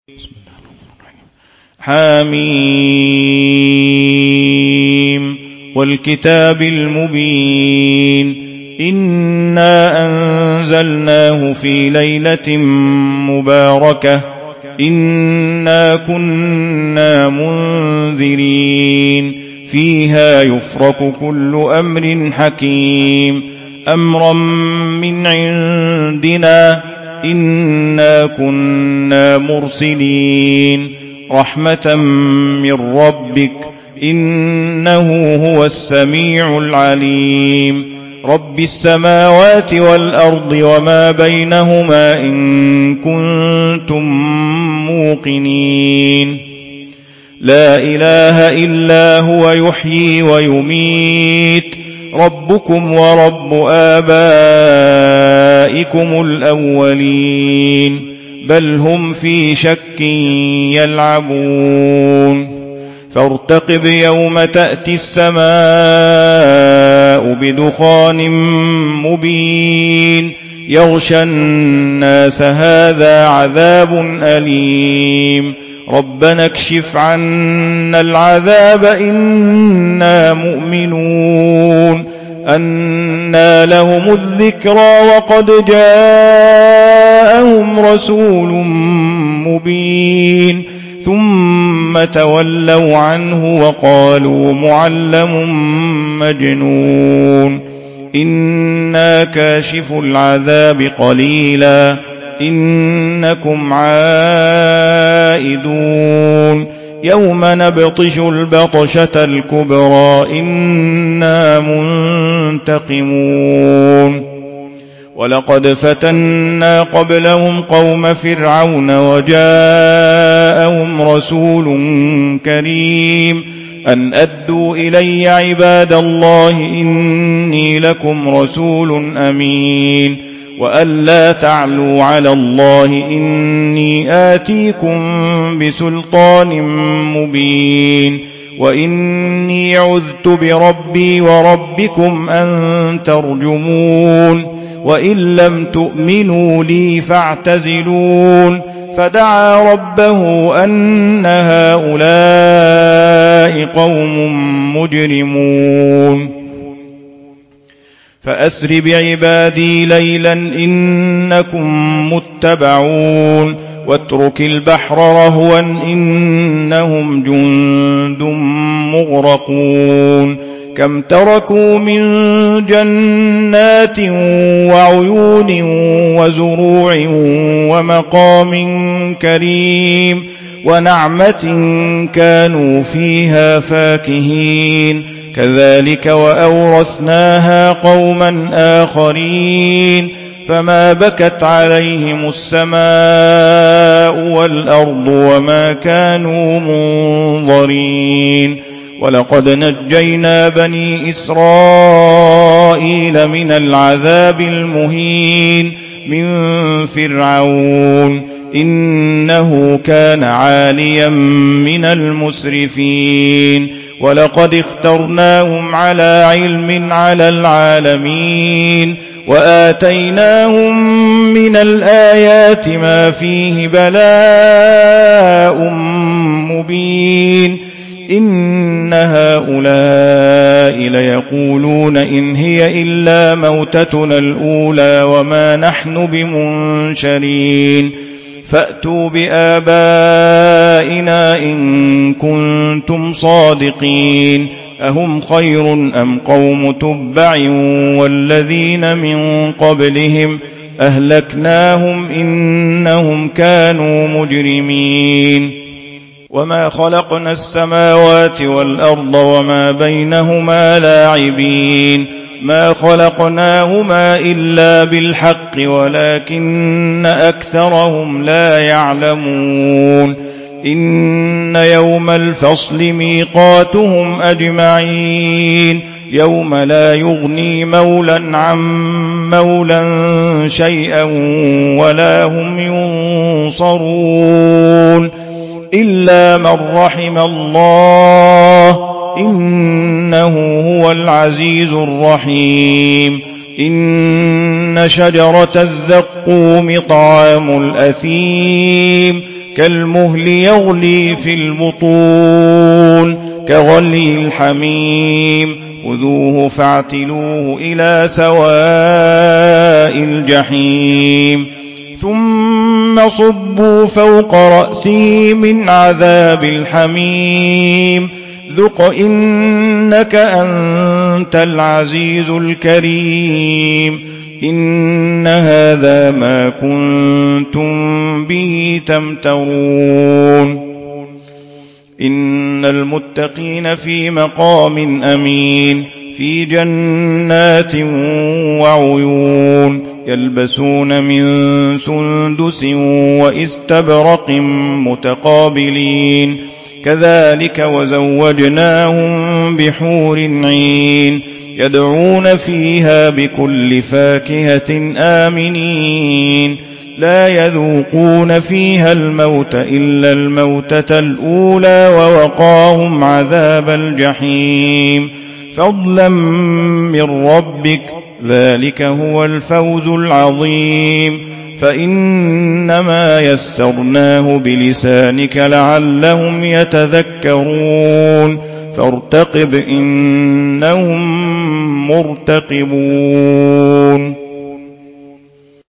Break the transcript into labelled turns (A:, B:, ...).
A: بسم الله الرحمن الرحيم. حميم والكتاب المبين إنا أنزلناه في ليلة مباركة إنا كنا منذرين فيها يفرق كل أمر حكيم أمرا من عندنا إنا كنا مرسلين رحمة من ربك إنه هو السميع العليم رب السماوات والأرض وما بينهما إن كنتم موقنين لا إله إلا هو يحيي ويميت ربكم ورب آبائكم الأولين بل هم في شك يلعبون فارتقب يوم تأتي السماء بدخان مبين يغشى الناس هذا عذاب أليم ربنا اكشف عنا العذاب إنا مؤمنون أنى لهم الذكرى وقد جاءهم رسول مبين ثم تولوا عنه وقالوا معلم مجنون إنا كاشف العذاب قليلا إنكم عائدون يوم نبطش البطشة الكبرى إنا منتقمون ولقد فتنا قبلهم قوم فرعون وجاءهم رسول كريم أن أدوا إلي عباد الله إني لكم رسول أمين وأن لا تعلوا على الله إني آتيكم بسلطان مبين وإني عذت بربي وربكم أن ترجمون وإن لم تؤمنوا لي فاعتزلون فدعا ربه أن هؤلاء قوم مجرمون فأسر بعبادي ليلا إنكم متبعون واترك البحر رهوا إنهم جند مغرقون كم تركوا من جنات وعيون وزروع ومقام كريم ونعمة كانوا فيها فاكهين كذلك وأورثناها قوما آخرين فما بكت عليهم السماء والأرض وما كانوا منظرين ولقد نجينا بني إسرائيل من العذاب المهين من فرعون إنه كان عاليا من المسرفين ولقد اخترناهم على علم على العالمين وآتيناهم من الآيات ما فيه بلاء مبين إن هؤلاء ليقولون إن هي إلا موتتنا الأولى وما نحن بمنشرين فأتوا بآبائنا إن كنتم صادقين أهم خير أم قوم تبع والذين من قبلهم أهلكناهم إنهم كانوا مجرمين وما خلقنا السماوات والأرض وما بينهما لاعبين ما خلقناهما إلا بالحق ولكن أكثرهم لا يعلمون إن يوم الفصل ميقاتهم أجمعين يوم لا يغني مولا عن مولا شيئا ولا هم ينصرون إلا من رحم الله إنه هو العزيز الرحيم إن شجرة الزقوم طعام الأثيم كالمهل يغلي في البطون كغلي الحميم خذوه فاعتلوه إلى سواء الجحيم ثم صبوا فوق رأسه من عذاب الحميم ذق إنك أنت العزيز الكريم إن هذا ما كنتم به تمترون إن المتقين في مقام أمين في جنات وعيون يلبسون من سندس وإستبرق متقابلين كذلك وزوجناهم بحور عين يدعون فيها بكل فاكهة آمنين لا يذوقون فيها الموت إلا الموتة الأولى ووقاهم عذاب الجحيم فضلا من ربك ذلك هو الفوز العظيم فإنما يسرناه بلسانك لعلهم يتذكرون فارتقب إنهم مرتقبون